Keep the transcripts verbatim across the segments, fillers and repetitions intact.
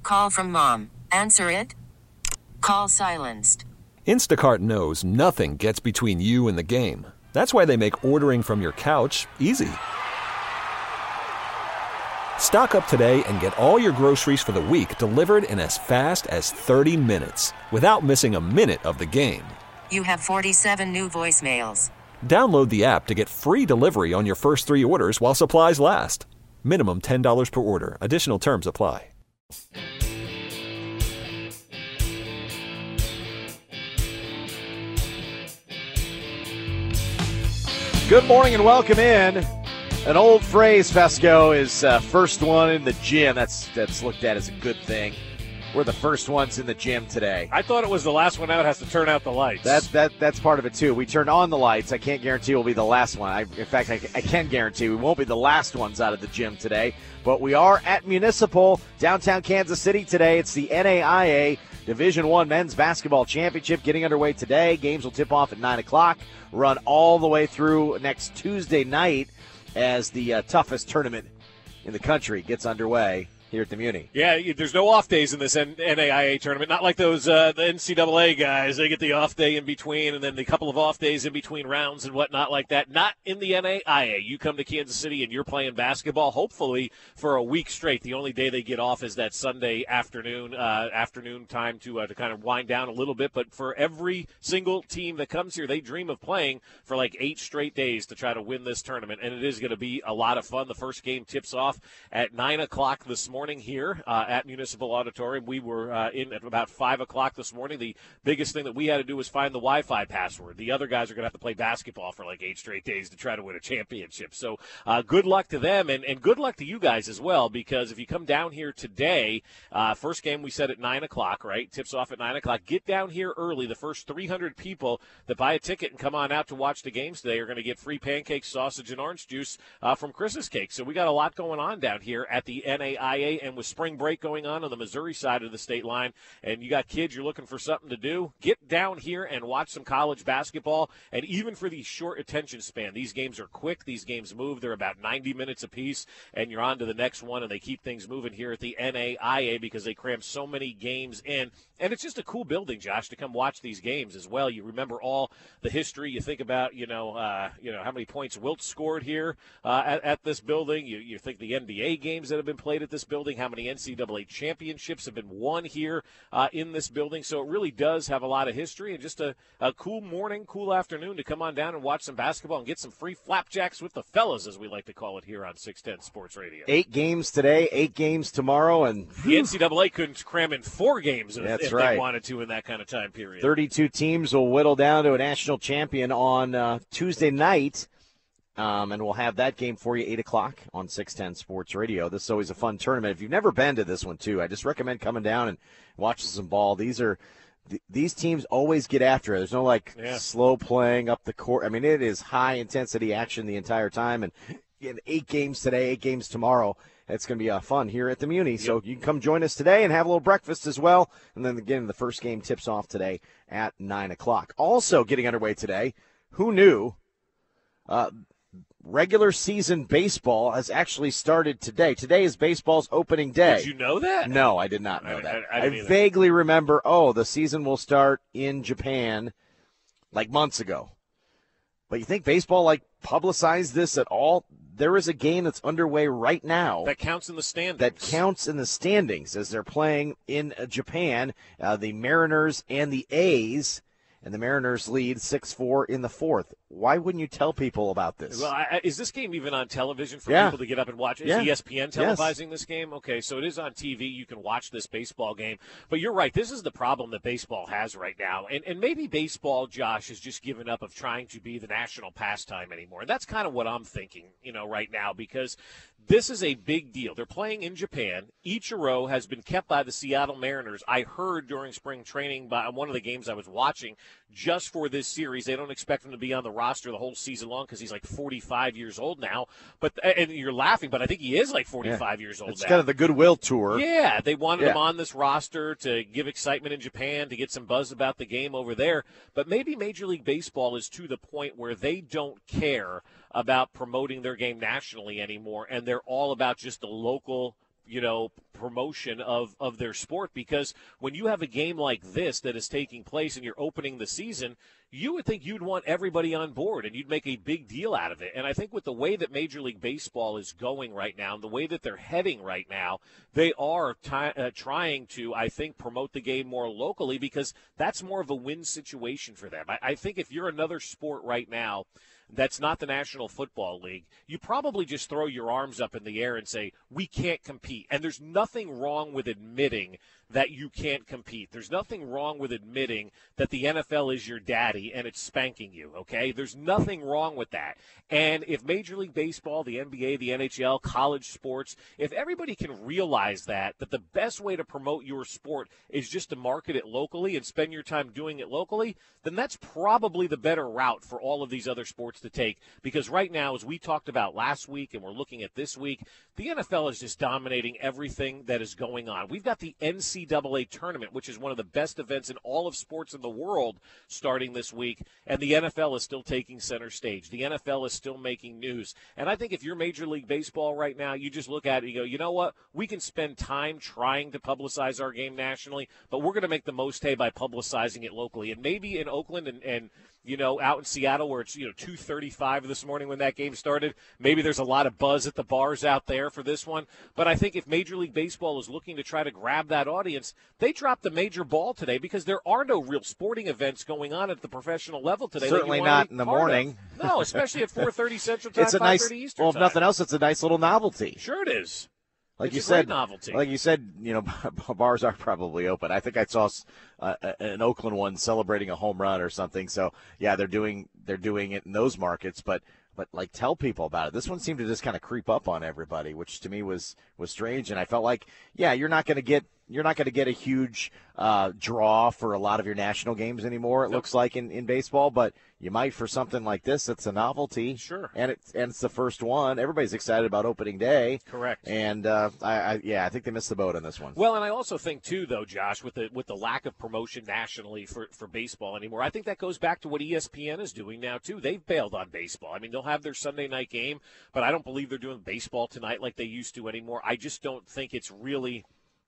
Call from mom. Answer it. Call silenced. Instacart knows nothing gets between you and the game. That's why they make ordering from your couch easy. Stock up today and get all your groceries for the week delivered in as fast as thirty minutes without missing a minute of the game. You have forty-seven new voicemails. Download the app to get free delivery on your first three orders while supplies last. Minimum ten dollars per order. Additional terms apply. Good morning and welcome in. An old phrase, Fesco, is uh, first one in the gym. That's that's looked at as a good thing. We're the first ones in the gym today. I thought it was the last one out has to turn out the lights. That, that, that's part of it, too. We turned on the lights. I can't guarantee we'll be the last one. I, in fact, I, I can guarantee we won't be the last ones out of the gym today. But we are at Municipal, downtown Kansas City today. It's the N A I A Division I Men's Basketball Championship getting underway today. Games will tip off at nine o'clock, run all the way through next Tuesday night as the uh, toughest tournament in the country gets underway here at the Muni. Yeah, there's no off days in this N A I A tournament. Not like those uh, the N C double A guys. They get the off day in between and then the couple of off days in between rounds and whatnot like that. Not in the N A I A. You come to Kansas City and you're playing basketball, hopefully for a week straight. The only day they get off is that Sunday afternoon uh, afternoon time to uh, to kind of wind down a little bit. But for every single team that comes here, they dream of playing for like eight straight days to try to win this tournament. And it is going to be a lot of fun. The first game tips off at nine o'clock this morning. Morning here uh, at Municipal Auditorium. We were uh, in at about five o'clock this morning. The biggest thing that we had to do was find the Wi-Fi password. The other guys are going to have to play basketball for like eight straight days to try to win a championship. So uh, good luck to them, and, and good luck to you guys as well, because if you come down here today, uh, first game we said at nine o'clock, right? Tips off at nine o'clock. Get down here early. The first three hundred people that buy a ticket and come on out to watch the games today are going to get free pancakes, sausage, and orange juice uh, from Chris's Cake. So we got a lot going on down here at the N A I A. And with spring break going on on the Missouri side of the state line, and you got kids, you're looking for something to do, get down here and watch some college basketball. And even for the short attention span, these games are quick. These games move. They're about ninety minutes apiece, and you're on to the next one, and they keep things moving here at the N A I A because they cram so many games in. And it's just a cool building, Josh, to come watch these games as well. You remember all the history. You think about, you know, uh, you know how many points Wilt scored here uh, at, at this building. You, you think the N B A games that have been played at this building, how many N C double A championships have been won here uh, in this building. So it really does have a lot of history, and just a, a cool morning, cool afternoon to come on down and watch some basketball and get some free flapjacks with the fellas, as we like to call it here on six ten Sports Radio. Eight games today, eight games tomorrow, and the N C double A couldn't cram in four games if, That's if right. they wanted to in that kind of time period. thirty-two teams will whittle down to a national champion on uh, Tuesday night. Um, and we'll have that game for you, eight o'clock on six ten Sports Radio. This is always a fun tournament. If you've never been to this one, too, I just recommend coming down and watching some ball. These are th- these teams always get after it. There's no, like, yeah. slow playing up the court. I mean, it is high-intensity action the entire time. And again, eight games today, eight games tomorrow. It's going to be uh, fun here at the Muni. So Yep. you can come join us today and have a little breakfast as well. And then, again, the first game tips off today at nine o'clock. Also getting underway today, who knew uh, – regular season baseball has actually started today. Today is baseball's opening day. Did you know that? No, I did not know I- that. I- I didn't either. vaguely remember, oh, the season will start in Japan like months ago. But you think baseball, like, publicized this at all? There is a game that's underway right now. That counts in the standings. That counts in the standings as they're playing in uh, Japan, uh, the Mariners and the A's. And the Mariners lead six four in the fourth. Why wouldn't you tell people about this? Well, I, is this game even on television for Yeah. people to get up and watch? Is Yeah. E S P N Yes. televising this game? Okay, so it is on T V. You can watch this baseball game. But you're right. This is the problem that baseball has right now. And, and maybe baseball, Josh, has just given up of trying to be the national pastime anymore. And that's kind of what I'm thinking, you know, right now, because this is a big deal. They're playing in Japan. Ichiro has been kept by the Seattle Mariners. I heard during spring training by one of the games I was watching just for this series. They don't expect him to be on the roster the whole season long because he's like forty-five years old now. But and you're laughing, but I think he is like forty-five Yeah. years old It's now. kind of the goodwill tour. Yeah, they wanted Yeah. him on this roster to give excitement in Japan, to get some buzz about the game over there. But maybe Major League Baseball is to the point where they don't care about promoting their game nationally anymore, and they're all about just the local you know, promotion of, of their sport, because when you have a game like this that is taking place and you're opening the season, you would think you'd want everybody on board and you'd make a big deal out of it. And I think with the way that Major League Baseball is going right now and the way that they're heading right now, they are t- uh, trying to, I think, promote the game more locally, because that's more of a win situation for them. I, I think if you're another sport right now that's not the National Football League, you probably just throw your arms up in the air and say, we can't compete. And there's nothing wrong with admitting that you can't compete. There's nothing wrong with admitting that the N F L is your daddy and it's spanking you, okay? There's nothing wrong with that. And if Major League Baseball, the N B A, the N H L, college sports, if everybody can realize that, that the best way to promote your sport is just to market it locally and spend your time doing it locally, then that's probably the better route for all of these other sports to take. Because right now, as we talked about last week and we're looking at this week, the N F L is just dominating everything that is going on. We've got the N C double A tournament, which is one of the best events in all of sports in the world, starting this week, and the N F L is still taking center stage. The N F L is still making news. And I think if you're Major League Baseball right now, you just look at it and you go, you know what? We can spend time trying to publicize our game nationally, but we're going to make the most hay by publicizing it locally. And maybe in Oakland and, and you know, out in Seattle where it's, you know, two thirty-five this morning when that game started, maybe there's a lot of buzz at the bars out there for this one. But I think if Major League Baseball is looking to try to grab that audience, they dropped the major ball today, because there are no real sporting events going on at the professional level today. Certainly not in the morning. Of. No, especially at four thirty Central Time, it's a five thirty nice, Eastern well, if Time. nothing else, it's a nice little novelty. Sure it is. Like it's you a said, great novelty. Like you said, you know, bars are probably open. I think I saw uh, an Oakland one celebrating a home run or something. So yeah, they're doing they're doing it in those markets, but but like tell people about it. This one seemed to just kind of creep up on everybody, which to me was was strange. And I felt like, yeah, you're not going to get you're not going to get a huge uh, draw for a lot of your national games anymore. It nope. looks like in, in baseball, but you might for something like this. It's a novelty, sure, and it's and it's the first one. Everybody's excited about opening day, correct? And uh, I, I yeah, I think they missed the boat on this one. Well, and I also think too, though, Josh, with the with the lack of promotion nationally for for baseball anymore, I think that goes back to what E S P N is doing now too. They've bailed on baseball. I mean, they'll have their Sunday night game, but I don't believe they're doing baseball tonight like they used to anymore. I just don't think it's really,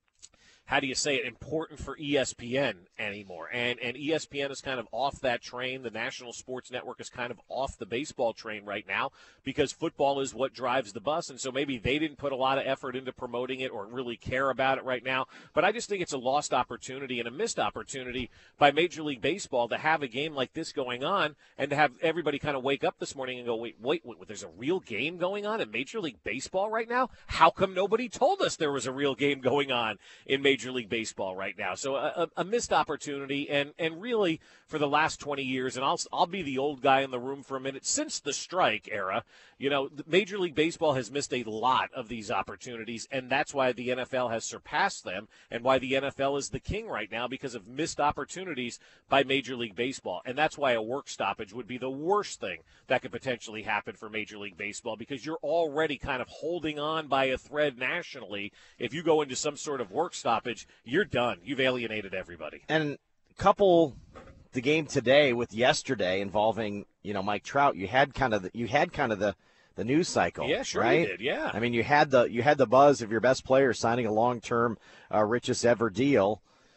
how do you say it, important for E S P N anymore. And and E S P N is kind of off that train. The National Sports Network is kind of off the baseball train right now, because football is what drives the bus. And so maybe they didn't put a lot of effort into promoting it or really care about it right now. But I just think it's a lost opportunity and a missed opportunity by Major League Baseball to have a game like this going on and to have everybody kind of wake up this morning and go, wait, wait, wait, there's a real game going on in Major League Baseball right now? How come nobody told us there was a real game going on in Major Major League Baseball right now? So a, a missed opportunity, and, and really for the last twenty years, and I'll I'll be the old guy in the room for a minute, since the strike era, you know, Major League Baseball has missed a lot of these opportunities, and that's why the N F L has surpassed them and why the N F L is the king right now, because of missed opportunities by Major League Baseball. And that's why a work stoppage would be the worst thing that could potentially happen for Major League Baseball, because you're already kind of holding on by a thread nationally. If you go into some sort of work stoppage, you're done. You've alienated everybody. And couple the game today with yesterday involving, you know, Mike Trout, you had kind of the, you had kind of the, the news cycle. Yeah, sure right? you did. Yeah. I mean, you had the you had the buzz of your best player signing a long-term uh, richest ever deal,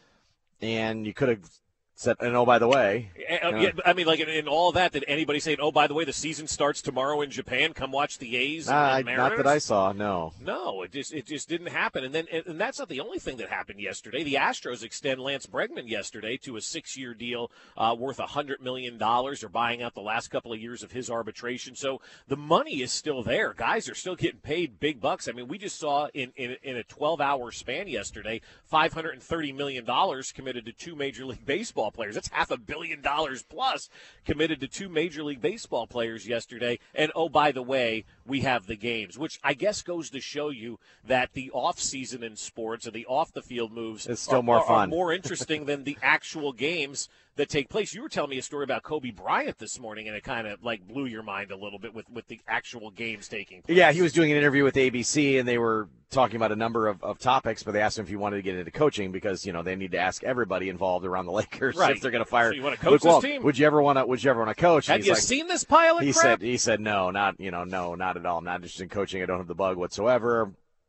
and you could have said, and oh, by the way. Uh, yeah, I mean, like in, in all that, did anybody say, oh, by the way, the season starts tomorrow in Japan, come watch the A's and, uh, and Mariners? Not that I saw, no. No, it just it just didn't happen. And then and, and that's not the only thing that happened yesterday. The Astros extend Lance Bregman yesterday to a six-year deal uh, worth one hundred million dollars. They're buying out the last couple of years of his arbitration. So the money is still there. Guys are still getting paid big bucks. I mean, we just saw in, in, in a twelve-hour span yesterday, five hundred thirty million dollars committed to two Major League Baseball players. That's half a billion dollars plus committed to two Major League Baseball players yesterday. And, oh, by the way, we have the games, which I guess goes to show you that the off-season in sports and the off-the-field moves it's still are, more are, fun. are more interesting than the actual games that take place. You were telling me a story about Kobe Bryant this morning, and it kind of like blew your mind a little bit with, with the actual games taking place. Yeah, he was doing an interview with A B C, and they were talking about a number of, of topics, but they asked him if he wanted to get into coaching because, you know, they need to ask everybody involved around the Lakers right. if they're going to fire. So you want to coach Luke this Walton. team? Would you ever want to? Would you ever want to coach? Have you like, seen this pile of he crap? said. He said no, not you know, no, not at all. I'm not interested in coaching. I don't have the bug whatsoever.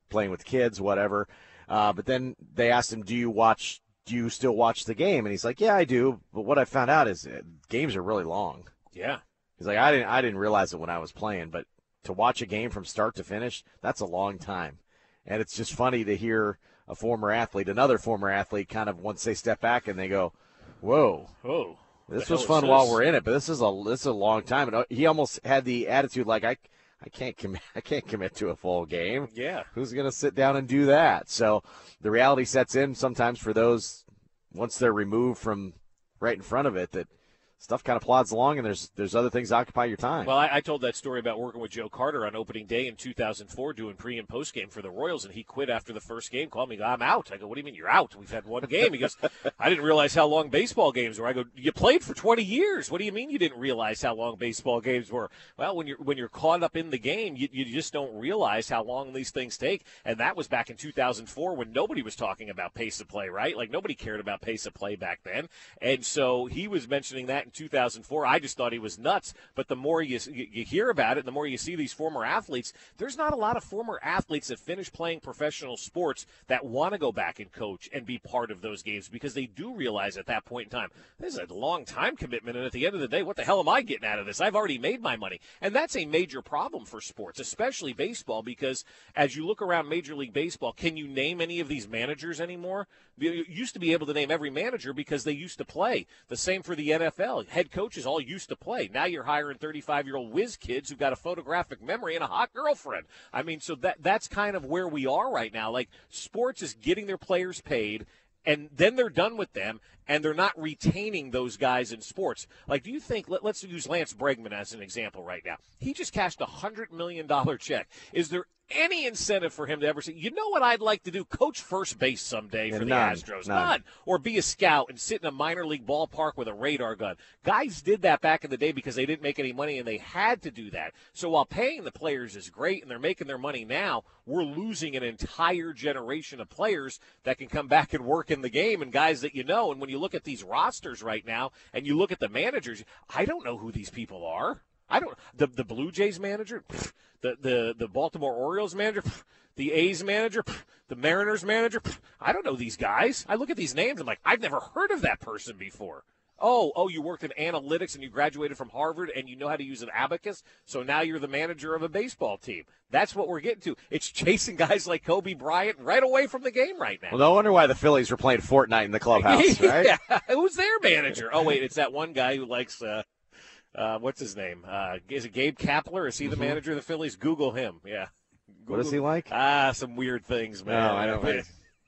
playing with kids, whatever. Uh, but then they asked him, do you watch, do you still watch the game? And he's like, yeah, I do. But what I found out is uh, games are really long. Yeah. He's like, I didn't, I didn't realize it when I was playing, but to watch a game from start to finish, that's a long time. And it's just funny to hear a former athlete, another former athlete, kind of once they step back and they go, whoa. Whoa. This was fun while we're in it, but this is a this is a long time. And he almost had the attitude like, I, I can't commit, I can't commit to a full game. Yeah. Who's going to sit down and do that? So the reality sets in sometimes for those, once they're removed from right in front of it, that stuff kind of plods along, and there's there's other things that occupy your time. Well, I, I told that story about working with Joe Carter on opening day in two thousand four doing pre- and post-game for the Royals, and he quit after the first game, called me, he goes, I'm out. I go, what do you mean you're out? We've had one game. He goes, I didn't realize how long baseball games were. I go, you played for twenty years. What do you mean you didn't realize how long baseball games were? Well, when you're when you're caught up in the game, you, you just don't realize how long these things take, and that was back in two thousand four when nobody was talking about pace of play, right? Like, nobody cared about pace of play back then, and so he was mentioning that in two thousand four. I just thought he was nuts. But the more you you hear about it, the more you see these former athletes, there's not a lot of former athletes that finish playing professional sports that want to go back and coach and be part of those games, because they do realize at that point in time, this is a long time commitment, and at the end of the day, what the hell am I getting out of this? I've already made my money. And that's a major problem for sports, especially baseball, because as you look around Major League Baseball, can you name any of these managers anymore? You used to be able to name every manager because they used to play. The same for the N F L. Head coaches all used to play. Now you're hiring thirty-five-year-old whiz kids who've got a photographic memory and a hot girlfriend. I mean, so that that's kind of where we are right now. Like, sports is getting their players paid, and then they're done with them, and they're not retaining those guys in sports. Like, do you think, let, let's use Lance Bregman as an example right now. He just cashed a one hundred million dollars check. Is there any incentive for him to ever say, you know what I'd like to do? Coach first base someday for yeah, the none, Astros. None. None. Or be a scout and sit in a minor league ballpark with a radar gun. Guys did that back in the day because they didn't make any money, and they had to do that. So while paying the players is great and they're making their money now, we're losing an entire generation of players that can come back and work in the game, and guys that you know. And when you look at these rosters right now and you look at the managers, I don't know who these people are. I don't the the Blue Jays manager, the the the Baltimore Orioles manager, the A's manager, the Mariners manager. I don't know these guys. I look at these names, I'm like, I've never heard of that person before. Oh, oh, you worked in analytics and you graduated from Harvard and you know how to use an abacus, so now you're the manager of a baseball team. That's what we're getting to. It's chasing guys like Kobe Bryant right away from the game right now. Well, no wonder why the Phillies were playing Fortnite in the clubhouse, right? Yeah. Who's their manager? Oh, wait, it's that one guy who likes uh, – Uh, what's his name? Uh, is it Gabe Kapler? Is he the mm-hmm. manager of the Phillies? Google him. Yeah. Google. What is he like? Ah, some weird things, man. No, I don't know.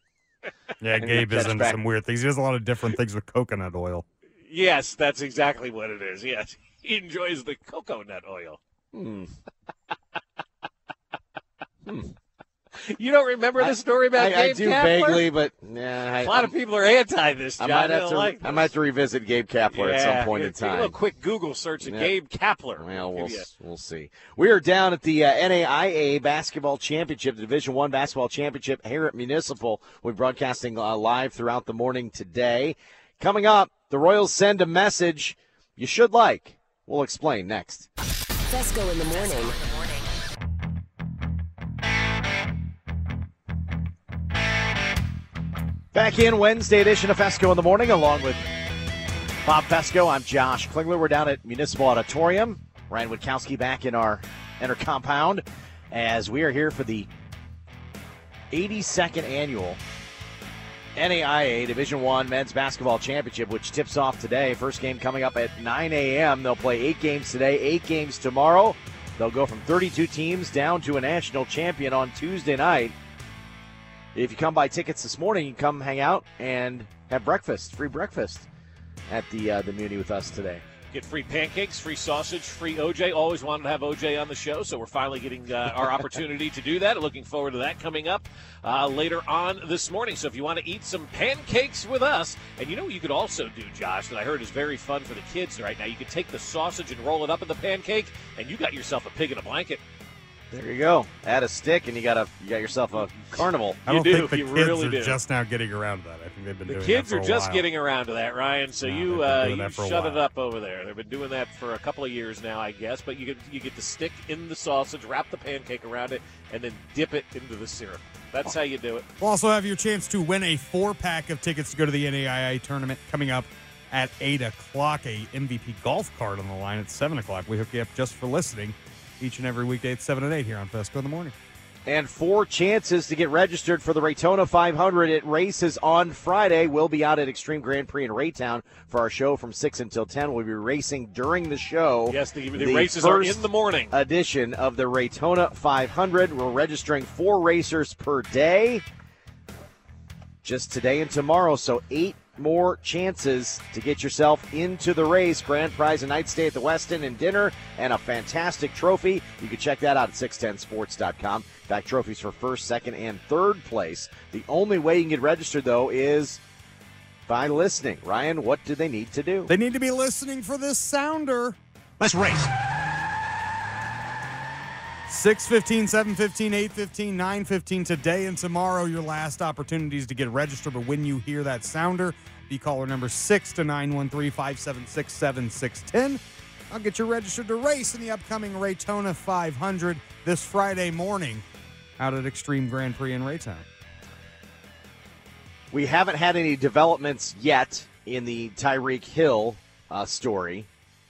Yeah, Gabe is into some weird things. He does a lot of different things with coconut oil. Yes, that's exactly what it is. Yes, he enjoys the coconut oil. Hmm. hmm. You don't remember the story about I, Gabe I do Kapler? vaguely, but yeah, I, a lot I'm, of people are anti this, John. I might have to. Like I might have to revisit Gabe Kapler yeah, at some point yeah, in time. Take a little quick Google search of yeah. Gabe Kapler. Well, we'll, we'll see. We are down at the uh, N A I A Basketball Championship, the Division One Basketball Championship here at Municipal. We're broadcasting uh, live throughout the morning today. Coming up, the Royals send a message you should like. We'll explain next. Fesco in the morning. Back in Wednesday edition of Fesco in the Morning, along with Bob Fesco. I'm Josh Klingler. We're down at Municipal Auditorium. Ryan Witkowski back in our inner compound as we are here for the eighty-second annual N A I A Division One Men's Basketball Championship, which tips off today. First game coming up at nine a.m. They'll play eight games today, eight games tomorrow. They'll go from thirty-two teams down to a national champion on Tuesday night. If you come buy tickets this morning, you can come hang out and have breakfast, free breakfast at the uh, the Muni with us today. Get free pancakes, free sausage, free O J. Always wanted to have O J on the show, so we're finally getting uh, our opportunity to do that. Looking forward to that coming up uh, later on this morning. So if you want to eat some pancakes with us, and you know what you could also do, Josh, that I heard is very fun for the kids right now. You could take the sausage and roll it up in the pancake, and you got yourself a pig in a blanket. There you go. Add a stick, and you got a you got yourself a carnival. I don't You do, think the you kids really are do. just now getting around to that. I think they've been The doing kids that for are a just while. getting around to that, Ryan. So No, you they've been uh, doing you that for a shut it while. up over there. They've been doing that for a couple of years now, I guess. But you get you get the stick in the sausage, wrap the pancake around it, and then dip it into the syrup. That's how you do it. We'll also have your chance to win a four-pack of tickets to go to the N A I A tournament coming up at eight o'clock. A M V P golf card on the line at seven o'clock. We hook you up just for listening each and every weekday at seven and eight here on Fesco in the Morning. And four chances to get registered for the Raytona five hundred. It races on Friday. We'll be out at Extreme Grand Prix in Raytown for our show from six until ten. We'll be racing during the show. Yes, the, the, the races are first in the morning. edition of the Raytona five hundred. We're registering four racers per day. Just today and tomorrow, so eight more chances to get yourself into the race. Grand prize, a night stay at the Westin and dinner, and a fantastic trophy. You can check that out at six ten sports dot com. In fact, trophies for first, second, and third place. The only way you can get registered, though, is by listening. Ryan, what do they need to do? They need to be listening for this sounder. Let's race. six fifteen, seven fifteen, eight fifteen, nine fifteen today and tomorrow, your last opportunities to get registered. But when you hear that sounder, be caller number six to nine one three, five seven six, seven six one zero. I'll get you registered to race in the upcoming Raytona five hundred this Friday morning out at Extreme Grand Prix in Raytown. We haven't had any developments yet in the Tyreek Hill uh, story.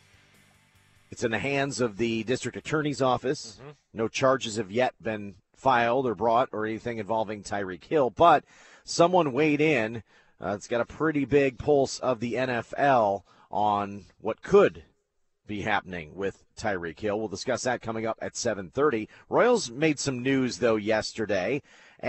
It's in the hands of the district attorney's office. Mm-hmm. No charges have yet been filed or brought or anything involving Tyreek Hill, but someone weighed in. Uh, it's got a pretty big pulse of the N F L on what could be happening with Tyreek Hill. We'll discuss that coming up at seven thirty. Royals made some news, though, yesterday,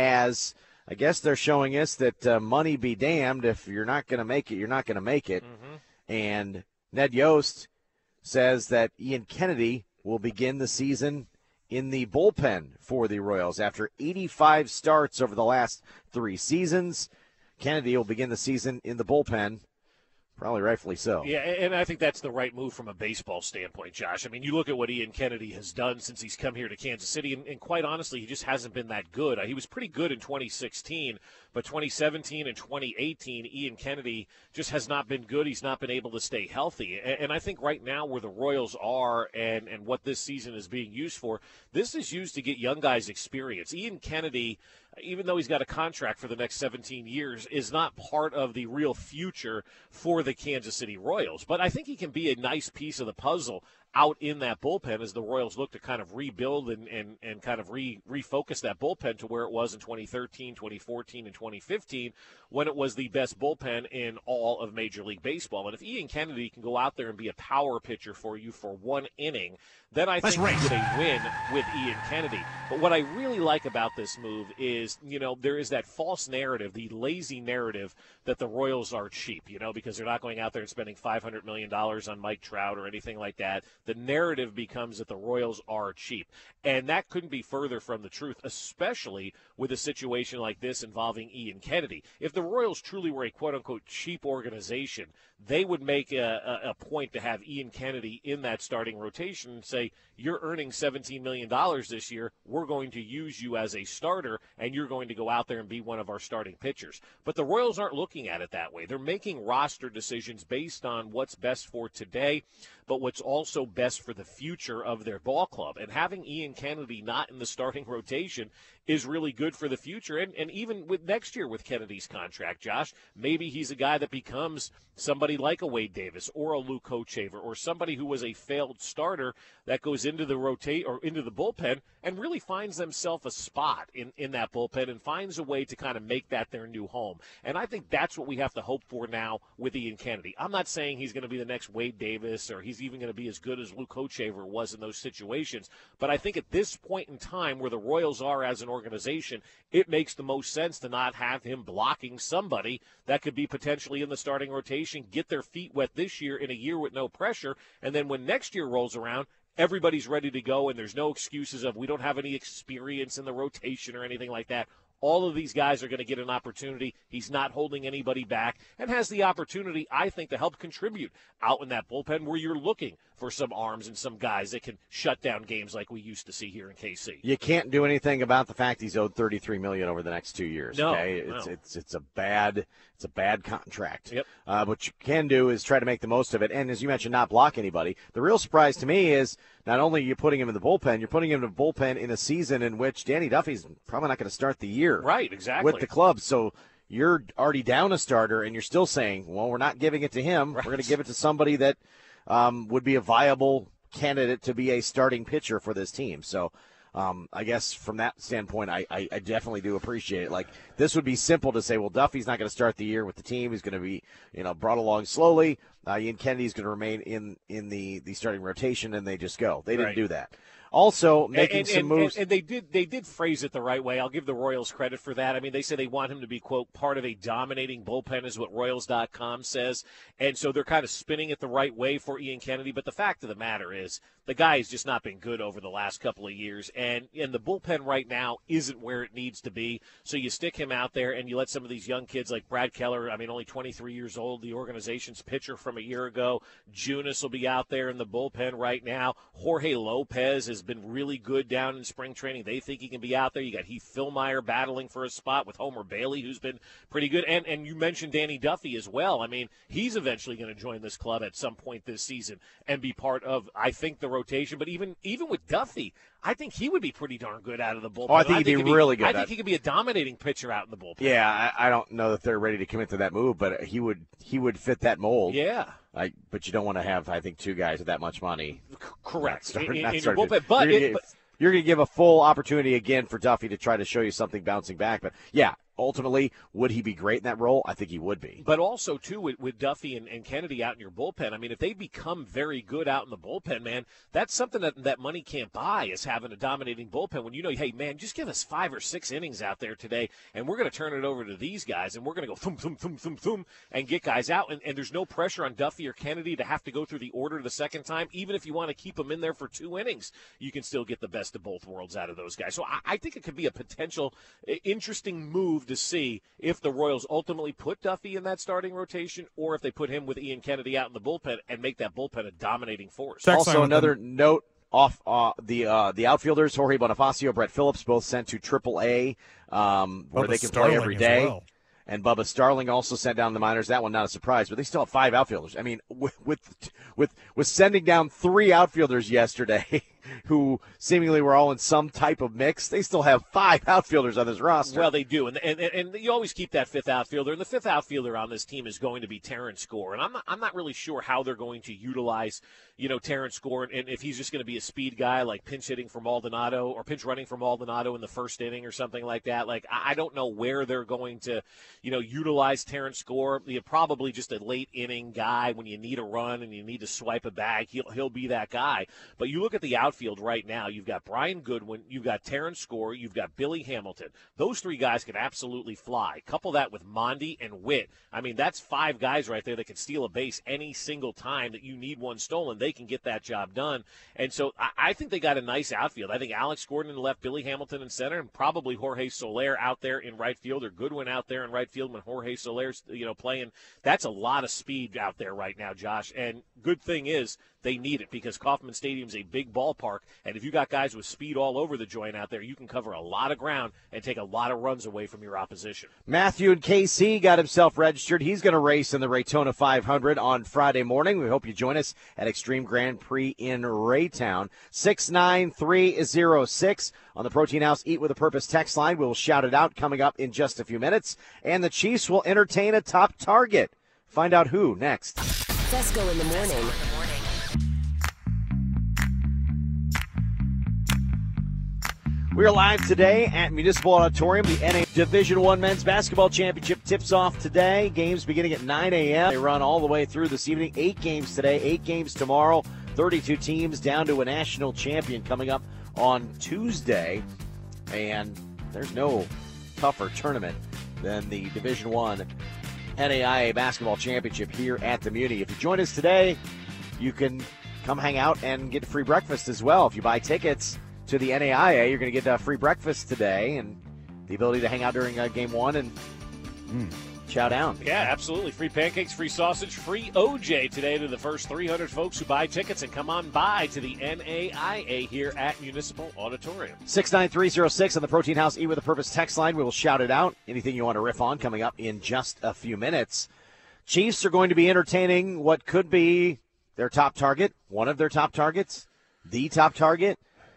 as I guess they're showing us that uh, money be damned. If you're not going to make it, you're not going to make it. Mm-hmm. And Ned Yost says that Ian Kennedy will begin the season in the bullpen for the Royals. After eighty-five starts over the last three seasons, Kennedy will begin the season in the bullpen. Probably rightfully so. Yeah, and I think that's the right move from a baseball standpoint, Josh. I mean, you look at what Ian Kennedy has done since he's come here to Kansas City, and, and quite honestly, he just hasn't been that good. Uh, he was pretty good in twenty sixteen, but twenty seventeen and twenty eighteen, Ian Kennedy just has not been good. He's not been able to stay healthy. And, and I think right now where the Royals are and, and what this season is being used for, this is used to get young guys experience. Ian Kennedy, even though he's got a contract for the next seventeen years, is not part of the real future for the Kansas City Royals. But I think he can be a nice piece of the puzzle out in that bullpen as the Royals look to kind of rebuild and, and, and kind of re, refocus that bullpen to where it was in twenty thirteen, twenty fourteen, and twenty fifteen when it was the best bullpen in all of Major League Baseball. And if Ian Kennedy can go out there and be a power pitcher for you for one inning, then I think you get a win with Ian Kennedy. But what I really like about this move is, you know, there is that false narrative, the lazy narrative that the Royals are cheap, you know, because they're not going out there and spending five hundred million dollars on Mike Trout or anything like that. The narrative becomes that the Royals are cheap. And that couldn't be further from the truth, especially with a situation like this involving Ian Kennedy. If the Royals truly were a quote-unquote cheap organization, they would make a, a, a point to have Ian Kennedy in that starting rotation and say, you're earning seventeen million dollars this year. We're going to use you as a starter, and you're going to go out there and be one of our starting pitchers. But the Royals aren't looking at it that way. They're making roster decisions based on what's best for today, but what's also best for the future of their ball club. And having Ian Kennedy not in the starting rotation is really good for the future. And, and even with next year with Kennedy's contract, Josh, maybe he's a guy that becomes somebody like a Wade Davis or a Luke Hochevar or somebody who was a failed starter that goes into the rotate or into the bullpen and really finds themselves a spot in, in that bullpen and finds a way to kind of make that their new home. And I think that's what we have to hope for now with Ian Kennedy. I'm not saying he's going to be the next Wade Davis or he's even going to be as good as Luke Hochevar was in those situations. But I think at this point in time where the Royals are as an organization, it makes the most sense to not have him blocking somebody that could be potentially in the starting rotation, get their feet wet this year in a year with no pressure, and then when next year rolls around, everybody's ready to go and there's no excuses of we don't have any experience in the rotation or anything like that. All of these guys are going to get an opportunity. He's not holding anybody back and has the opportunity, I think, to help contribute out in that bullpen where you're looking for some arms and some guys that can shut down games like we used to see here in K C. You can't do anything about the fact he's owed thirty-three million dollars over the next two years. No, okay? no. It's it's it's a bad it's a bad contract. Yep. Uh, what you can do is try to make the most of it, and as you mentioned, not block anybody. The real surprise to me is not only are you putting him in the bullpen, you're putting him in the bullpen in a season in which Danny Duffy's probably not going to start the year. Right, exactly. With the club, so you're already down a starter, and you're still saying, well, we're not giving it to him. Right. We're going to give it to somebody that um, would be a viable candidate to be a starting pitcher for this team. So um, I guess from that standpoint, I, I, I definitely do appreciate it. Like, this would be simple to say, well, Duffy's not going to start the year with the team. He's going to be, you know, brought along slowly. Uh, Ian Kennedy's going to remain in, in the, the starting rotation, and they just go. They didn't Right. do that. Also, making and, some and, moves. And, and they did they did phrase it the right way. I'll give the Royals credit for that. I mean, they say they want him to be, quote, part of a dominating bullpen is what Royals dot com says. And so they're kind of spinning it the right way for Ian Kennedy. But the fact of the matter is the guy has just not been good over the last couple of years. And, and the bullpen right now isn't where it needs to be. So you stick him out there and you let some of these young kids like Brad Keller, I mean, only twenty-three years old, the organization's pitcher from a year ago. Junis will be out there in the bullpen right now. Jorge Lopez has been really good down in spring training. They think he can be out there. You got Heath Philmeyer battling for a spot with Homer Bailey, who's been pretty good. And and you mentioned Danny Duffy as well. I mean, he's eventually going to join this club at some point this season and be part of, I think, the rotation. But even even with Duffy, I think he would be pretty darn good out of the bullpen. Oh, I think he'd be he'd really good I at- think he could be a dominating pitcher out in the bullpen. Yeah, I, I don't know that they're ready to commit to that move, but he would he would fit that mold. Yeah. I, but you don't want to have, I think, two guys with that much money. C- correct. Start- in, in, not in your start to- bullpen. But, you're, it, gonna- but you're going to give a full opportunity again for Duffy to try to show you something bouncing back. But, yeah, ultimately, would he be great in that role? I think he would be. But also, too, with, with Duffy and, and Kennedy out in your bullpen, I mean, if they become very good out in the bullpen, man, that's something that, that money can't buy, is having a dominating bullpen. When you know, hey, man, just give us five or six innings out there today, and we're going to turn it over to these guys, and we're going to go thum, thum, thum, thum, thum, and get guys out. And, and there's no pressure on Duffy or Kennedy to have to go through the order the second time. Even if you want to keep them in there for two innings, you can still get the best of both worlds out of those guys. So I, I think it could be a potential uh, interesting move to see if the Royals ultimately put Duffy in that starting rotation or if they put him with Ian Kennedy out in the bullpen and make that bullpen a dominating force. Text Also, line with another them. note off uh, the uh, the outfielders, Jorge Bonifacio, Brett Phillips, both sent to triple A, um, where Bubba they can Starling play every as day. well. And Bubba Starling also sent down the minors. That one not a surprise, but they still have five outfielders. I mean, with with with, with sending down three outfielders yesterday, who seemingly were all in some type of mix, they still have five outfielders on this roster. Well, they do, and, and and you always keep that fifth outfielder, and the fifth outfielder on this team is going to be Terrence Gore, and I'm not, I'm not really sure how they're going to utilize, you know, Terrence Gore, and if he's just going to be a speed guy like pinch hitting for Maldonado or pinch running for Maldonado in the first inning or something like that. Like, I don't know where they're going to, you know, utilize Terrence Gore. You're probably just a late inning guy when you need a run and you need to swipe a bag. He'll he'll be that guy. But you look at the outfield right now. You've got Brian Goodwin, you've got Terrence Gore, you've got Billy Hamilton. Those three guys can absolutely fly. Couple that with Mondi and Witt. I mean, that's five guys right there that can steal a base any single time that you need one stolen. They can get that job done. And so I, I think they got a nice outfield. I think Alex Gordon in left, Billy Hamilton in center, and probably Jorge Soler out there in right field, or Goodwin out there in right field when Jorge Soler's, you know, playing. That's a lot of speed out there right now, Josh. And good thing is they need it because Kauffman Stadium's a big ballpark, and if you got guys with speed all over the joint out there, you can cover a lot of ground and take a lot of runs away from your opposition. Matthew in K C got himself registered. He's going to race in the Raytona five hundred on Friday morning. We hope you join us at Extreme Grand Prix in Raytown. six nine three zero six on the Protein House Eat with a Purpose text line. We'll shout it out coming up in just a few minutes. And the Chiefs will entertain a top target. Find out who next. Fesco in the morning. We are live today at Municipal Auditorium. The N A Division One Men's Basketball Championship tips off today. Games beginning at nine a.m. They run all the way through this evening. Eight games today, eight games tomorrow. thirty-two teams down to a national champion coming up on Tuesday. And there's no tougher tournament than the Division One N A I A Basketball Championship here at the Muni. If you join us today, you can come hang out and get free breakfast as well. If you buy tickets to the N A I A, you're going to get a free breakfast today, and the ability to hang out during uh, game one and mm. chow down. Yeah, absolutely. Free pancakes, free sausage, free O J today to the first three hundred folks who buy tickets and come on by to the N A I A here at Municipal Auditorium. six nine three oh six on the Protein House Eat with a Purpose text line. We will shout it out. Anything you want to riff on coming up in just a few minutes. Chiefs are going to be entertaining what could be their top target, one of their top targets, the top target,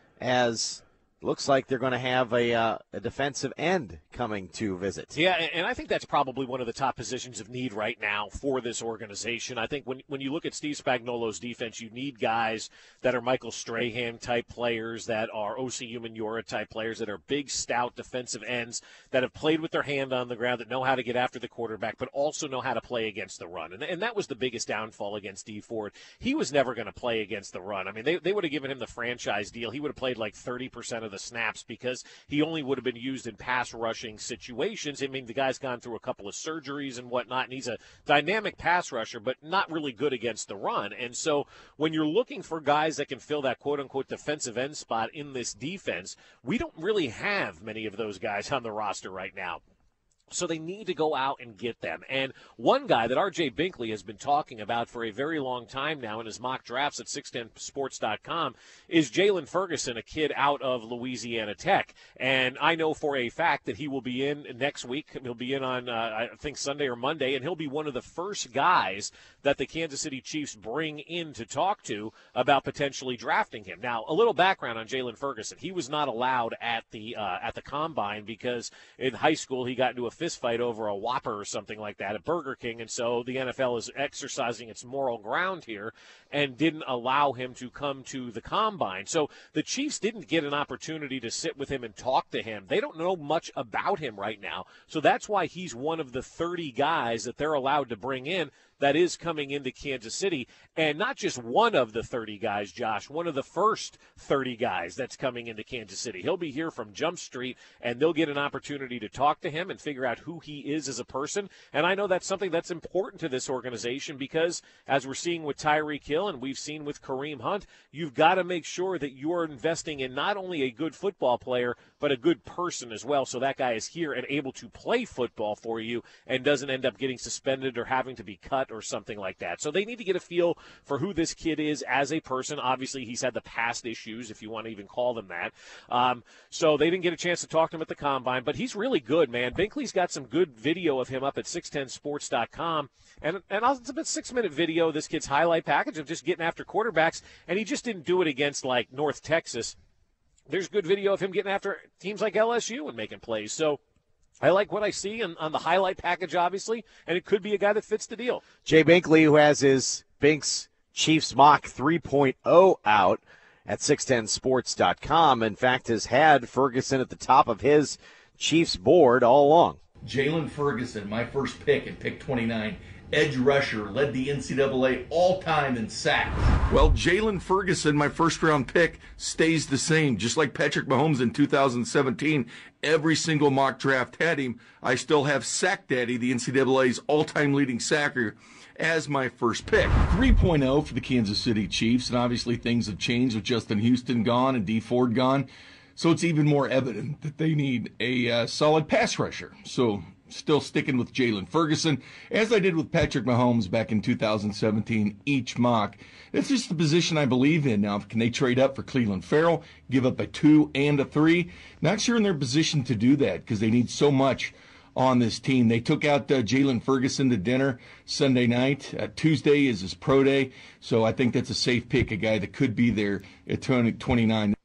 as looks like they're going to have a, uh, a defensive end coming to visit. Yeah, and I think that's probably one of the top positions of need right now for this organization. I think when when you look at Steve Spagnuolo's defense, you need guys that are Michael Strahan-type players, that are O C Umenyiora-type players, that are big, stout defensive ends that have played with their hand on the ground, that know how to get after the quarterback, but also know how to play against the run. And, and that was the biggest downfall against Dee Ford. He was never going to play against the run. I mean, they, they would have given him the franchise deal. He would have played like thirty percent of the snaps because he only would have been used in pass rushing situations. I mean, the guy's gone through a couple of surgeries and whatnot, and he's a dynamic pass rusher, but not really good against the run. And so when you're looking for guys that can fill that quote-unquote defensive end spot in this defense, we don't really have many of those guys on the roster right now. So they need to go out and get them. And one guy that R J Binkley has been talking about for a very long time now in his mock drafts at six ten sports dot com is Jalen Ferguson, a kid out of Louisiana Tech. And I know for a fact that he will be in next week. He'll be in on, uh, I think, Sunday or Monday, and he'll be one of the first guys that the Kansas City Chiefs bring in to talk to about potentially drafting him. Now, a little background on Jalen Ferguson. He was not allowed at the uh, at the Combine because in high school he got into a fist fight over a Whopper or something like that at Burger King, and so the N F L is exercising its moral ground here and didn't allow him to come to the Combine. So the Chiefs didn't get an opportunity to sit with him and talk to him. They don't know much about him right now, so that's why he's one of the thirty guys that they're allowed to bring in that is coming into Kansas City, and not just one of the thirty guys, Josh, one of the first thirty guys that's coming into Kansas City. He'll be here from Jump Street, and they'll get an opportunity to talk to him and figure out who he is as a person. And I know that's something that's important to this organization because, as we're seeing with Tyreek Hill and we've seen with Kareem Hunt, you've got to make sure that you're investing in not only a good football player, but a good person as well, so that guy is here and able to play football for you and doesn't end up getting suspended or having to be cut or something like that. So they need to get a feel for who this kid is as a person. Obviously, he's had the past issues, if you want to even call them that. Um, so they didn't get a chance to talk to him at the Combine, but he's really good, man. Binkley's got some good video of him up at six ten sports dot com, and, and it's about a six-minute video, this kid's highlight package of just getting after quarterbacks, and he just didn't do it against, like, North Texas. There's good video of him getting after teams like L S U and making plays. So I like what I see on, on the highlight package, obviously, and it could be a guy that fits the deal. Jay Binkley, who has his Binks Chiefs Mock three point oh out at six ten sports dot com, in fact, has had Ferguson at the top of his Chiefs board all along. Jalen Ferguson, my first pick at pick twenty-nine, edge rusher, led the N C double A all-time in sacks. Well, Jalen Ferguson, my first-round pick, stays the same. Just like Patrick Mahomes in two thousand seventeen, every single mock draft had him. I still have Sack Daddy, the N C double A's all-time leading sacker, as my first pick. three point oh for the Kansas City Chiefs, and obviously things have changed with Justin Houston gone and Dee Ford gone. So it's even more evident that they need a uh, solid pass rusher. So still sticking with Jalen Ferguson, as I did with Patrick Mahomes back in two thousand seventeen, each mock. It's just the position I believe in. Now, can they trade up for Cleveland Farrell, give up a two and a three? Not sure in their position to do that because they need so much on this team. They took out uh, Jalen Ferguson to dinner Sunday night. Uh, Tuesday is his pro day, so I think that's a safe pick, a guy that could be there at twenty-nine.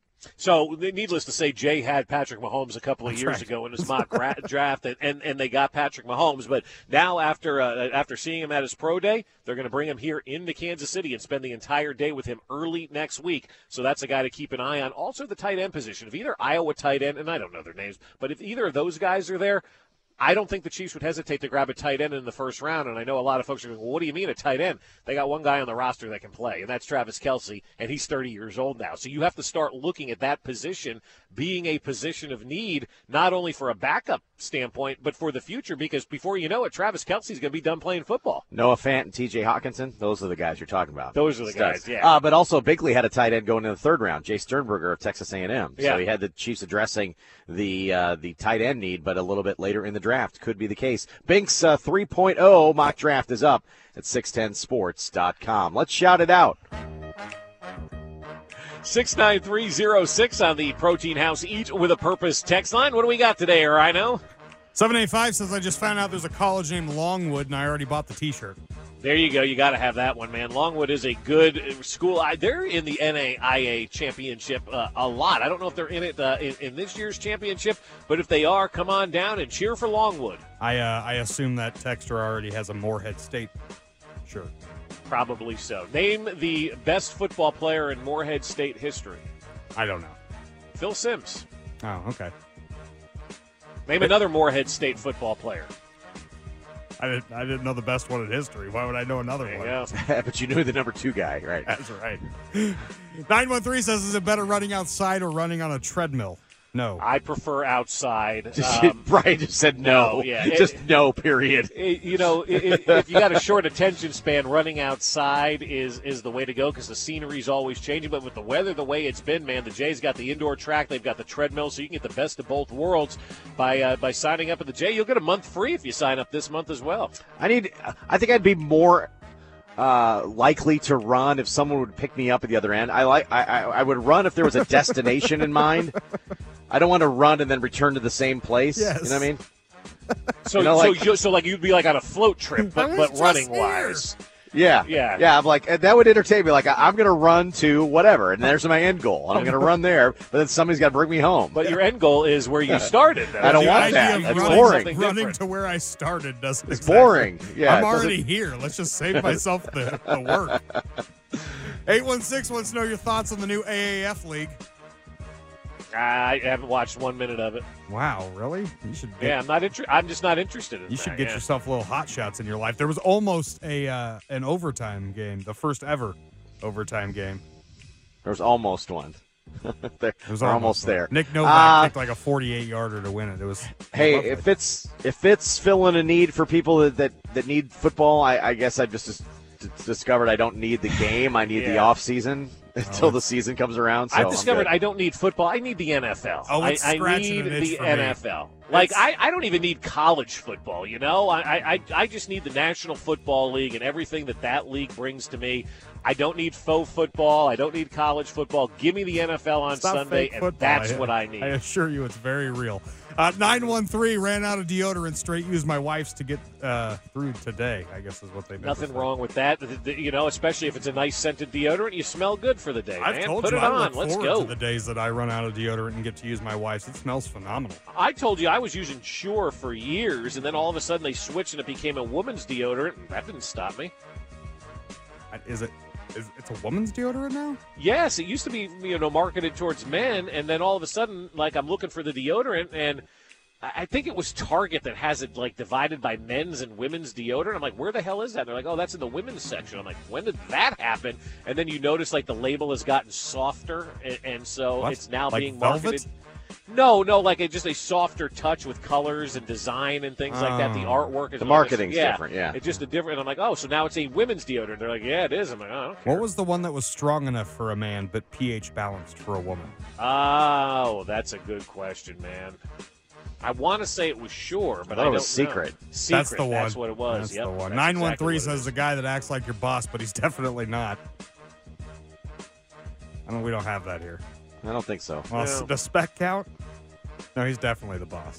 So, needless to say, Jay had Patrick Mahomes a couple of That's years right. ago in his mock gra- draft, and, and, and they got Patrick Mahomes. But now, after uh, after seeing him at his pro day, they're going to bring him here into Kansas City and spend the entire day with him early next week. So that's a guy to keep an eye on. Also, the tight end position. If either Iowa tight end, and I don't know their names, but if either of those guys are there, I don't think the Chiefs would hesitate to grab a tight end in the first round, and I know a lot of folks are going, well, what do you mean a tight end? They got one guy on the roster that can play, and that's Travis Kelce, and he's thirty years old now. So you have to start looking at that position being a position of need, not only for a backup standpoint, but for the future, because before you know it, Travis Kelce's going to be done playing football. Noah Fant and T J Hawkinson, those are the guys you're talking about. Those are the Studs. guys, yeah. Uh, but also Bigley had a tight end going in the third round, Jay Sternberger of Texas A and M. Yeah. So he had the Chiefs addressing the uh, the tight end need, but a little bit later in the draft could be the case. Binks uh, three point oh mock draft is up at six ten sports dot com. Let's shout it out. six nine three oh six on the Protein House Eat with a Purpose text line. What do we got today, Rhino? seven eight five says, I just found out there's a college named Longwood, and I already bought the T-shirt. There you go. You got to have that one, man. Longwood is a good school. I, they're in the N A I A championship uh, a lot. I don't know if they're in it uh, in, in this year's championship, but if they are, come on down and cheer for Longwood. I uh, I assume that texter already has a Morehead State shirt. Probably so. Name the best football player in Morehead State history. I don't know. Phil Simms. Oh, okay. Name another Morehead State football player. I didn't, I didn't know the best one in history. Why would I know another There you one? go. But you knew the number two guy, right? That's right. nine one three says, is it better running outside or running on a treadmill? No. I prefer outside. Just, Um, Brian just said no. no, yeah. Just It- no, period. It- you know, it, it, if you got a short attention span, running outside is is the way to go because the scenery's always changing. But with the weather the way it's been, man, the Jays got the indoor track, they've got the treadmill, so you can get the best of both worlds by uh, by signing up at the Jay. You'll get a month free if you sign up this month as well. I need. I think I'd be more uh, likely to run if someone would pick me up at the other end. I like. I, I, I would run if there was a destination in mind. I don't want to run and then return to the same place. Yes. You know what I mean? So, You know, so, like- you, so like you'd be like on a float trip, I but, was but just running here. wise. Yeah. Yeah. Yeah. I'm like, that would entertain me. Like, I, I'm going to run to whatever, and there's my end goal. And I'm going to run there, but then somebody's got to bring me home. But your end goal is where you started. I don't The want idea that. of That's running, boring. Something running different. to where I started doesn't It's exactly- boring. Yeah. I'm it doesn't- already here. Let's just save myself the, the work. eight one six wants to know your thoughts on the new A A F League. I haven't watched one minute of it. Wow, really? You should get, Yeah, I'm not inter- I'm just not interested in you that. should get yeah. yourself little hot shots in your life. There was almost a uh, an overtime game, the first ever overtime game. There's almost one. They're, It was we're almost one. there. Nick Novak Uh, kicked like a forty-eight yarder to win it. It was Hey, lovely. if it's if it's filling a need for people that that, that need football, I, I guess I've just dis- dis- discovered I don't need the game. I need the Yeah. off season until the season comes around. So I've I'm discovered good. I don't need football. I need the N F L. Oh, it's I, I scratching need an itch the for me. N F L. Like It's- I, I don't even need college football. You know, I, I I just need the National Football League and everything that that league brings to me. I don't need faux football. I don't need college football. Give me the N F L on It's not Sunday, fake and football. that's what I need. I assure you, it's very real. Uh, nine one three ran out of deodorant. Straight used my wife's to get uh, through today, I guess is what they meant to Nothing say. wrong with that. The- the- You know, especially if it's a nice scented deodorant, you smell good for the day, I've man. told Put you, it I on. look Let's forward go. to the days that I run out of deodorant and get to use my wife's. It smells phenomenal. I told you I was using Sure for years, and then all of a sudden they switched and it became a woman's deodorant, and that didn't stop me. Is it? Is it's a woman's deodorant now? Yes, it used to be, you know, marketed towards men, and then all of a sudden, like, I'm looking for the deodorant, and I I think it was Target that has it, like, divided by men's and women's deodorant. I'm like, where the hell is that? And they're like, oh, that's in the women's section. I'm like, when did that happen? And then you notice, like, the label has gotten softer, and, and so What? it's now Like being velvet? marketed. No, no, like a, just a softer touch with colors and design and things like that. The Oh. artwork is The almost- marketing's yeah, different, yeah. It's just a different. I'm like, oh, so now it's a women's deodorant. They're like, yeah, it is. I'm like, oh, I don't care. What was the one that was strong enough for a man but pH balanced for a woman? Oh, that's a good question, man. I want to say it was Sure, but I I, thought it don't was Secret. know. Secret. That's the one. That's what it was. That's Yep, the one. that's nine one three exactly what it says is. the guy that acts like your boss, but he's definitely not. I don't. We don't have that here. I don't think so. Well, No. the spec count? No, he's definitely the boss.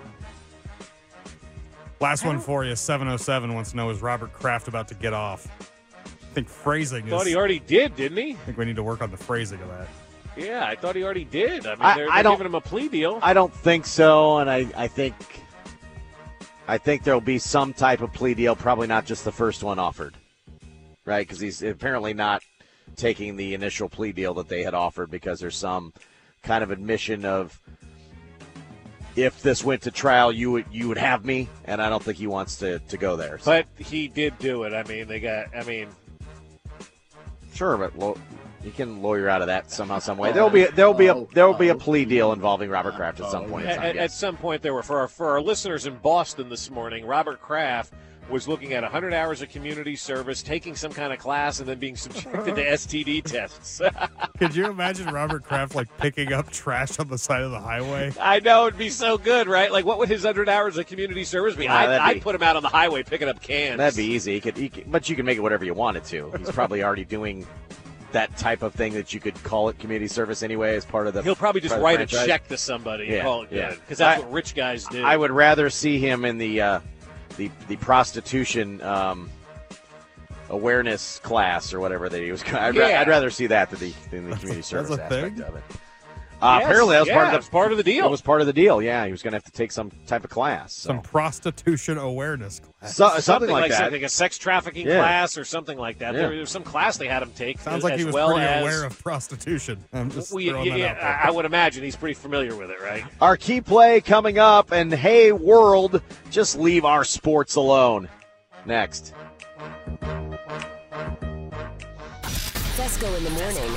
Last one for you. seven oh seven wants to know, is Robert Kraft about to get off? I think phrasing Thought is. he already did, didn't he? I think we need to work on the phrasing of that. Yeah, I thought he already did. I mean, I- they're, I they're don't- giving him a plea deal. I don't think so, and I, I think I think there'll be some type of plea deal, probably not just the first one offered, right? Because he's apparently not taking the initial plea deal that they had offered because there's some kind of admission of if this went to trial, you would you would have me, and I don't think he wants to, to go there. So. But he did do it. I mean, they got. I mean, sure, but lo- you can lawyer out of that somehow, some way. There'll be there'll be a there'll be a plea deal involving Robert Kraft at some point. In time, at, yes. at some point, there were for our, for our listeners in Boston this morning. Robert Kraft was looking at one hundred hours of community service, taking some kind of class, and then being subjected to S T D tests. Could you imagine Robert Kraft like picking up trash on the side of the highway? I know, it'd be so good, right? Like, what would his one hundred hours of community service be? Uh, I'd, that'd I'd be- put him out on the highway picking up cans. That'd be easy. He could, he could, but you can make it whatever you wanted to. He's probably already doing that type of thing that you could call it community service anyway as part of the. He'll probably just part of the write a franchise. check to somebody Yeah, and call it yeah. good, because that's I- what rich guys do. I would rather see him in the uh, the the prostitution um, awareness class or whatever that he was. I'd, ra- Yeah. I'd rather see that than the, than the community service that's a aspect thing? of it. Uh, Yes, apparently, that was yeah, part of the it was part of the deal. It was part of the deal. Yeah, he was going to have to take some type of class. So. Some prostitution awareness class. So- something, like that. something, a sex trafficking Yeah. class or something like that. Yeah. There, there was some class they had him take. Sounds as, like he as was well pretty as, aware of prostitution. I'm just Well, yeah, throwing that yeah, out there. I I would imagine he's pretty familiar with it, right? Our key play coming up, and hey, world, just leave our sports alone. Next. Fesco in the morning.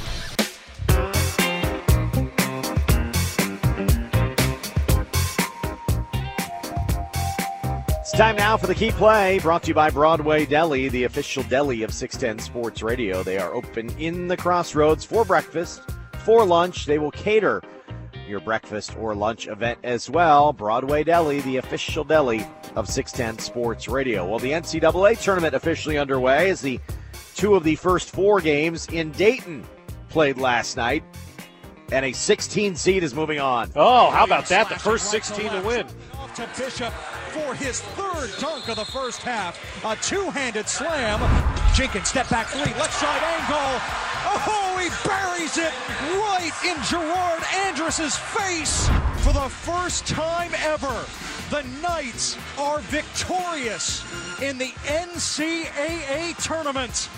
It's time now for the key play, brought to you by Broadway Deli, the official deli of six ten Sports Radio. They are open in the Crossroads for breakfast, for lunch. They will cater your breakfast or lunch event as well. Broadway Deli, the official deli of six ten Sports Radio. Well, the N C double A tournament officially underway as the two of the first four games in Dayton played last night, and a sixteen seed is moving on. Oh, how about that? The first sixteen to win. Off to Bishop for his third dunk of the first half. A two-handed slam. Jenkins step back three, left side angle. Oh, he buries it right in Gerard Andrus's face. For the first time ever, the Knights are victorious in the N C A A tournament.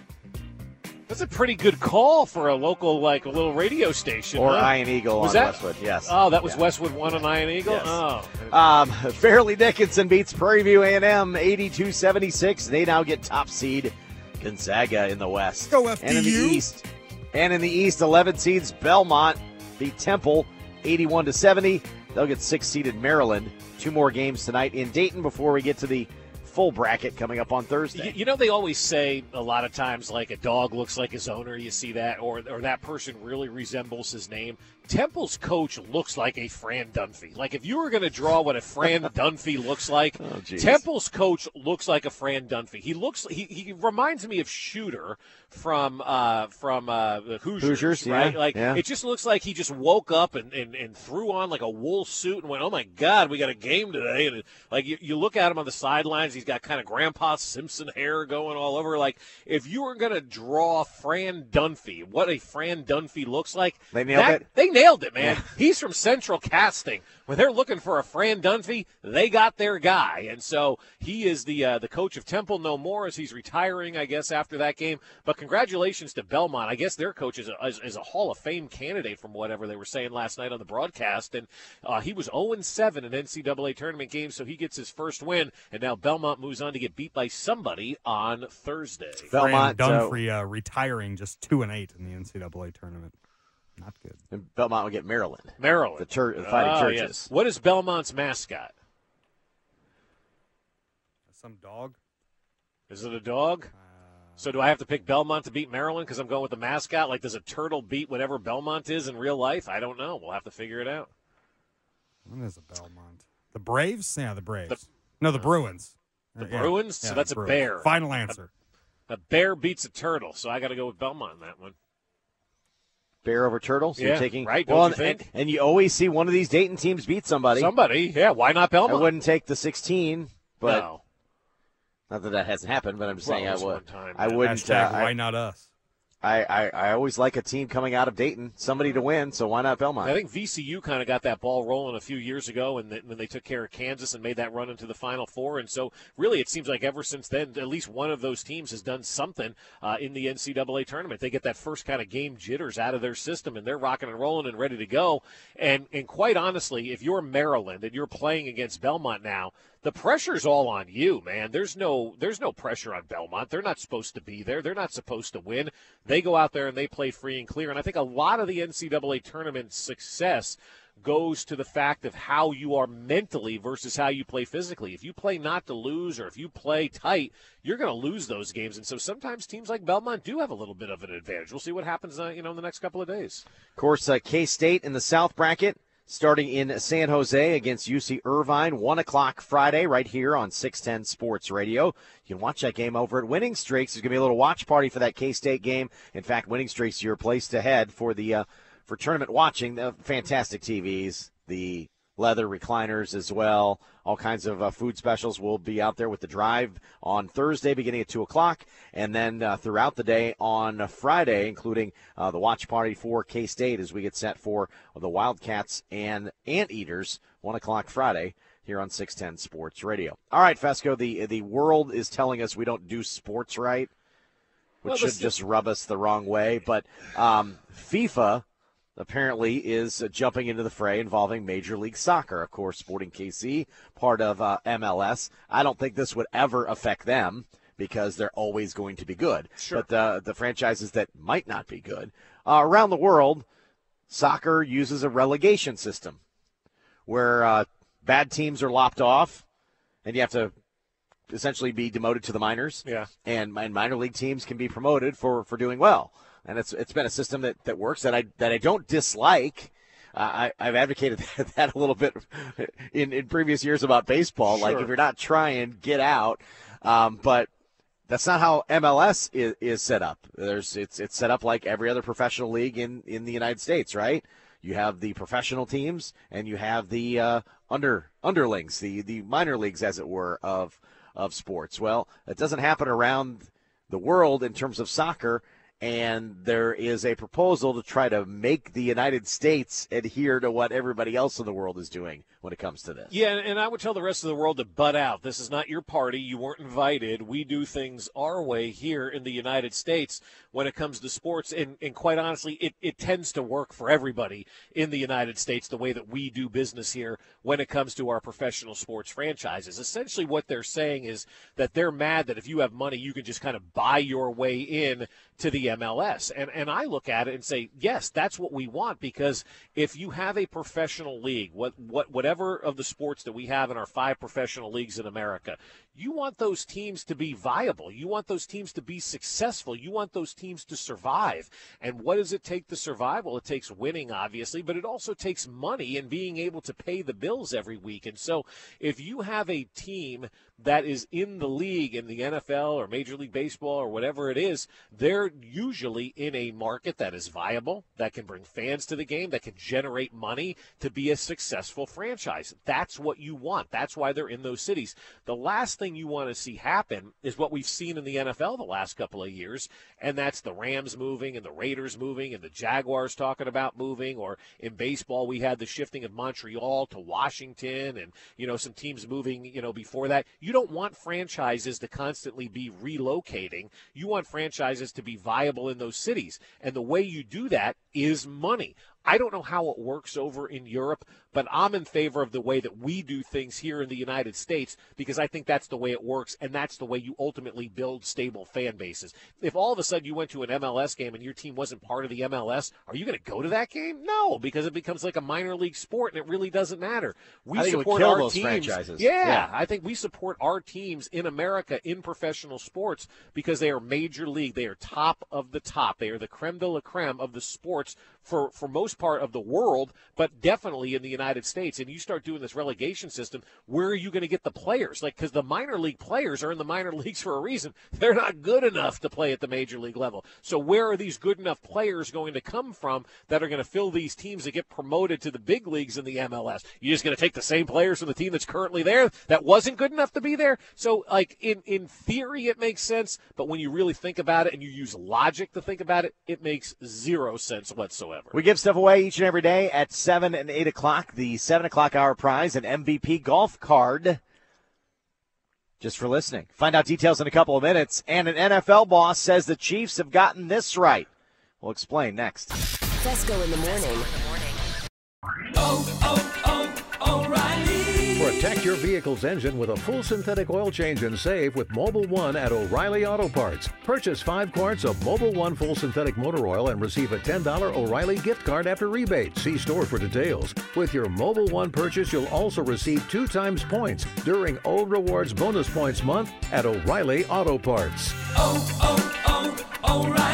That's a pretty good call for a local, like, a little radio station. Or huh? Iron Eagle Was on that- Westwood, yes. Oh, that was Yeah. Westwood one on Iron Eagle? Yes. Oh. Um, Fairleigh Dickinson beats Prairie View A and M eighty-two seventy-six. They now get top seed Gonzaga in the West. Go F D U. And in the East, and in the East, eleven seeds Belmont beat Temple eighty-one to seventy. They'll get six seeded Maryland. Two more games tonight in Dayton before we get to the full bracket coming up on Thursday. You, you know, they always say a lot of times, like, a dog looks like his owner. You see that, or or that person really resembles his name. Temple's coach looks like a Fran Dunphy. Like, if you were going to draw what a Fran Dunphy looks like, Oh, geez. Temple's coach looks like a Fran Dunphy. He looks he, he reminds me of Shooter from uh, from uh, the Hoosiers, Hoosiers, right? yeah, Like, yeah. it just looks like he just woke up and, and, and threw on like a wool suit and went, "Oh my God, we got a game today!" And it, like you, you look at him on the sidelines, he's got kind of Grandpa Simpson hair going all over. Like, if you were going to draw Fran Dunphy, what a Fran Dunphy looks like, They nailed that- it? They nailed it, man. Yeah. He's from Central Casting. When they're looking for a Fran Dunphy, they got their guy. And so he is the uh, the coach of Temple no more as he's retiring, I guess, after that game. But congratulations to Belmont. I guess their coach is a, is, is a Hall of Fame candidate from whatever they were saying last night on the broadcast. And uh, he was oh and seven in N C double A tournament games, so he gets his first win. And now Belmont moves on to get beat by somebody on Thursday. Belmont, Fran uh, Dunphy uh, retiring just two and eight in the N C double A tournament. Not good. and Belmont will get Maryland. Maryland. The, tur- the Fighting Oh, Churches. yes. What is Belmont's mascot? Some dog. Is it a dog? So do I have to pick Belmont to beat Maryland because I'm going with the mascot? Like, does a turtle beat whatever Belmont is in real life? I don't know. We'll have to figure it out. What is a Belmont? The Braves? Yeah, the Braves. The- no, the Bruins. The Yeah. Bruins? So Yeah, that's the a Bruins. bear. Final answer. A bear beats a turtle, so I got to go with Belmont in that one. Bear over turtle. So Yeah, you're taking right, don't Well, you and, think? and you always see one of these Dayton teams beat somebody. Somebody, yeah. Why not I Belmont? wouldn't take the sixteen, but no. not that that hasn't happened. But I'm just Well, saying it I was would. one time, I yeah. wouldn't. Hashtag Uh, why I, not us? I, I, I always like a team coming out of Dayton, somebody to win, so why not Belmont? I think V C U kind of got that ball rolling a few years ago and when they took care of Kansas and made that run into the Final Four. And so really it seems like ever since then, at least one of those teams has done something uh, in the N C double A tournament. They get that first kind of game jitters out of their system, and they're rocking and rolling and ready to go. And, and quite honestly, if you're Maryland and you're playing against Belmont now, the pressure's all on you, man. There's no there's no pressure on Belmont. They're not supposed to be there. They're not supposed to win. They go out there and they play free and clear. And I think a lot of the N C double A tournament success goes to the fact of how you are mentally versus how you play physically. If you play not to lose or if you play tight, you're going to lose those games. And so sometimes teams like Belmont do have a little bit of an advantage. We'll see what happens uh, you know, in the next couple of days. Of course, uh, K-State in the South bracket, starting in San Jose against U C Irvine, one o'clock Friday right here on six ten Sports Radio. You can watch that game over at Winning Streaks. There's going to be a little watch party for that K-State game. In fact, Winning Streaks is your place to head for the uh, for tournament watching. The fantastic T Vs, the leather recliners as well. All kinds of uh, food specials will be out there with the drive on Thursday beginning at two o'clock, and then uh, throughout the day on Friday, including uh, the watch party for K-State as we get set for the Wildcats and Anteaters, one o'clock Friday here on six ten Sports Radio. All right, Fesco, the, the world is telling us we don't do sports right, which well, should just rub us the wrong way, but um, FIFA apparently is uh, jumping into the fray involving Major League Soccer. Of course, Sporting K C, part of uh, M L S. I don't think this would ever affect them because they're always going to be good. Sure. But uh, the franchises that might not be good, uh, around the world, soccer uses a relegation system where uh, bad teams are lopped off and you have to essentially be demoted to the minors. Yeah. And, and minor league teams can be promoted for, for doing well. And it's it's been a system that, that works that I that I don't dislike. Uh, I, I've advocated that, that a little bit in, in previous years about baseball. Sure. Like, if you're not trying, get out. Um, but that's not how M L S is, is set up. There's it's it's set up like every other professional league in, in the United States, right? You have the professional teams and you have the uh, under underlings, the the minor leagues, as it were, of of sports. Well, it doesn't happen around the world in terms of soccer. And there is a proposal to try to make the United States adhere to what everybody else in the world is doing when it comes to this. Yeah, and I would tell the rest of the world to butt out. This is not your party. You weren't invited. We do things our way here in the United States when it comes to sports. And, and quite honestly, it, it tends to work for everybody in the United States the way that we do business here when it comes to our professional sports franchises. Essentially what they're saying is that they're mad that if you have money, you can just kind of buy your way in to the M L S. And and I look at it and say, yes, that's what we want, because if you have a professional league, what what whatever of the sports that we have in our five professional leagues in America, you want those teams to be viable. You want those teams to be successful. You want those teams to survive. And what does it take to survive? Well, it takes winning, obviously, but it also takes money and being able to pay the bills every week. And so if you have a team that is in the league, in the N F L or Major League Baseball or whatever it is, they're usually in a market that is viable, that can bring fans to the game, that can generate money to be a successful franchise. That's what you want. That's why they're in those cities. The last thing you want to see happen is what we've seen in the N F L the last couple of years, and that's the Rams moving and the Raiders moving and the Jaguars talking about moving, or in baseball we had the shifting of Montreal to Washington and, you know, some teams moving, you know, before that. You don't want franchises to constantly be relocating. You want franchises to be viable in those cities. And the way you do that is money. I don't know how it works over in Europe, but I'm in favor of the way that we do things here in the United States, because I think that's the way it works, and that's the way you ultimately build stable fan bases. If all of a sudden you went to an M L S game and your team wasn't part of the M L S, are you going to go to that game? No, because it becomes like a minor league sport, and it really doesn't matter. We I think support it would kill our those teams. franchises. Yeah, yeah, I think we support our teams in America in professional sports because they are major league. They are top of the top. They are the creme de la creme of the sports for, for most part of the world, but definitely in the United States. And you start doing this relegation system, where are you going to get the players? Like, because the minor league players are in the minor leagues for a reason. They're not good enough to play at the major league level. So where are these good enough players going to come from that are going to fill these teams that get promoted to the big leagues in the M L S? You're just going to take the same players from the team that's currently there that wasn't good enough to be there? So, like, in, in theory, it makes sense, but when you really think about it and you use logic to think about it, it makes zero sense whatsoever. We give stuff away each and every day at seven and eight o'clock. The seven o'clock hour prize, an M V P golf card, just for listening. Find out details in a couple of minutes. And an N F L boss says the Chiefs have gotten this right. We'll explain next. Fesco in the morning. Oh, oh, oh, O'Reilly. Protect your vehicle's engine with a full synthetic oil change and save with Mobil one at O'Reilly Auto Parts. Purchase five quarts of Mobil one full synthetic motor oil and receive a ten dollars O'Reilly gift card after rebate. See store for details. With your Mobil one purchase, you'll also receive two times points during O Rewards Bonus Points Month at O'Reilly Auto Parts. Oh, oh, oh, O'Reilly.